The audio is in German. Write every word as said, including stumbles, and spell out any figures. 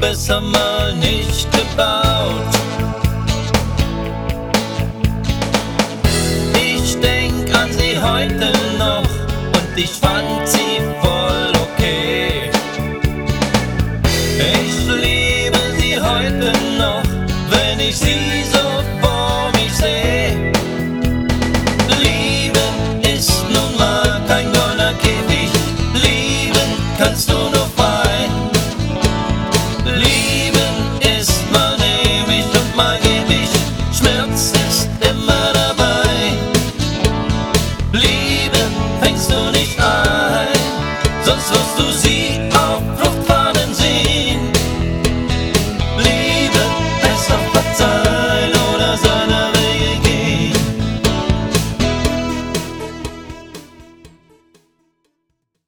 besser mal nicht gebaut. Ich denk an sie heute noch und ich fand sie voll okay. Ich liebe sie heute noch, wenn ich sie so vor mich seh. Lieben ist nun mal kein goldener Käfig, lieben kannst du nur frei. Lieben ist mal ewig und mal ewig, Schmerz ist immer dabei. Lieben fängst du nicht ein, sonst wirst